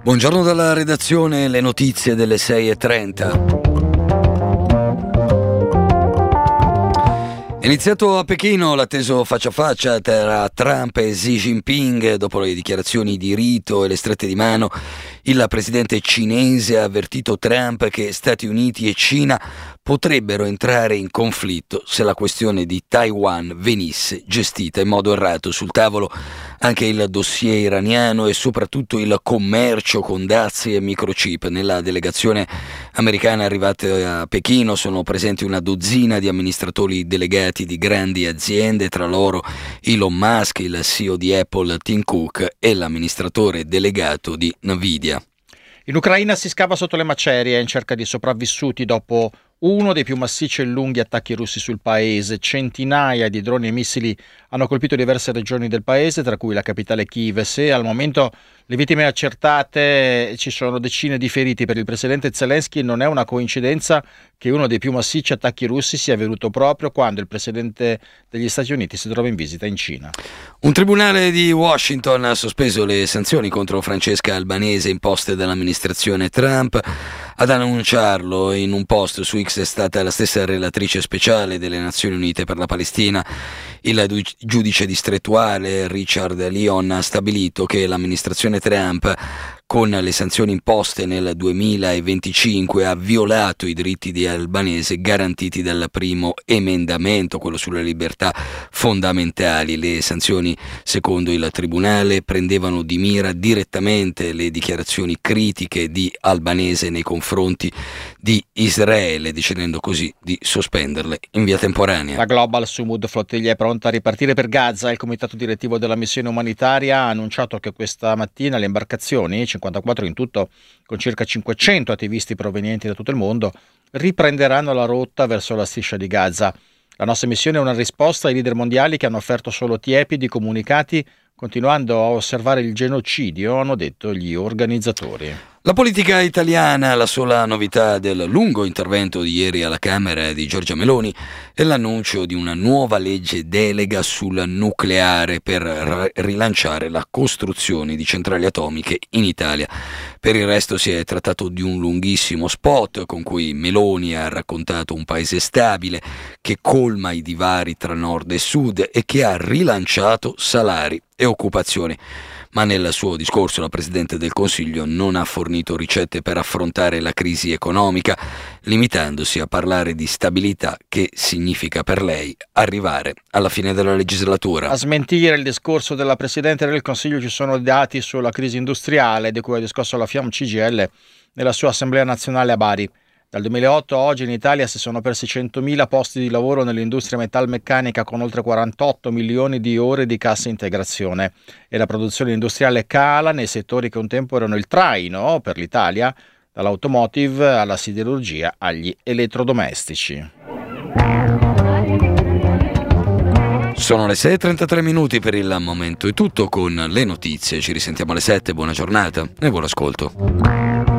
Buongiorno dalla redazione, le notizie delle 6:30. È iniziato a Pechino l'atteso faccia a faccia tra Trump e Xi Jinping. Dopo le dichiarazioni di rito e le strette di mano, il presidente cinese ha avvertito Trump che Stati Uniti e Cina potrebbero entrare in conflitto se la questione di Taiwan venisse gestita in modo errato. Sul tavolo anche il dossier iraniano e soprattutto il commercio con dazi e microchip. Nella delegazione americana arrivata a Pechino sono presenti una dozzina di amministratori delegati di grandi aziende, tra loro Elon Musk, il CEO di Apple Tim Cook e l'amministratore delegato di Nvidia. In Ucraina si scava sotto le macerie in cerca di sopravvissuti dopo uno dei più massicci e lunghi attacchi russi sul paese. Centinaia di droni e missili hanno colpito diverse regioni del paese, tra cui la capitale Kiev. Se al momento le vittime accertate, ci sono decine di feriti. Per il presidente Zelensky non è una coincidenza che uno dei più massicci attacchi russi sia avvenuto proprio quando il presidente degli Stati Uniti si trova in visita in Cina. Un tribunale di Washington ha sospeso le sanzioni contro Francesca Albanese imposte dall'amministrazione Trump. Ad annunciarlo in un post su X è stata la stessa relatrice speciale delle Nazioni Unite per la Palestina. Il giudice distrettuale Richard Leon ha stabilito che l'amministrazione Trump, con le sanzioni imposte nel 2025, ha violato i diritti di Albanese garantiti dal primo emendamento, quello sulle libertà fondamentali. Le sanzioni, secondo il tribunale, prendevano di mira direttamente le dichiarazioni critiche di Albanese nei confronti di Israele, decidendo così di sospenderle in via temporanea. La Global Sumud Flottiglia è pronta a ripartire per Gaza. Il comitato direttivo della missione umanitaria ha annunciato che questa mattina le imbarcazioni, 54 in tutto, con circa 500 attivisti provenienti da tutto il mondo, riprenderanno la rotta verso la striscia di Gaza. La nostra missione è una risposta ai leader mondiali che hanno offerto solo tiepidi comunicati, continuando a osservare il genocidio, hanno detto gli organizzatori. La politica italiana, la sola novità del lungo intervento di ieri alla Camera di Giorgia Meloni è l'annuncio di una nuova legge delega sul nucleare per rilanciare la costruzione di centrali atomiche in Italia. Per il resto si è trattato di un lunghissimo spot con cui Meloni ha raccontato un paese stabile che colma i divari tra nord e sud e che ha rilanciato salari e occupazione. Ma nel suo discorso la Presidente del Consiglio non ha fornito ricette per affrontare la crisi economica, limitandosi a parlare di stabilità, che significa per lei arrivare alla fine della legislatura. A smentire il discorso della Presidente del Consiglio ci sono dati sulla crisi industriale di cui ha discusso la Fiam CGIL nella sua Assemblea Nazionale a Bari. Dal 2008 a oggi in Italia si sono persi 100.000 posti di lavoro nell'industria metalmeccanica, con oltre 48 milioni di ore di cassa integrazione, e la produzione industriale cala nei settori che un tempo erano il traino per l'Italia, dall'automotive alla siderurgia agli elettrodomestici. Sono le 6:33 minuti, per il momento è tutto con le notizie. Ci risentiamo alle 7, buona giornata e buon ascolto.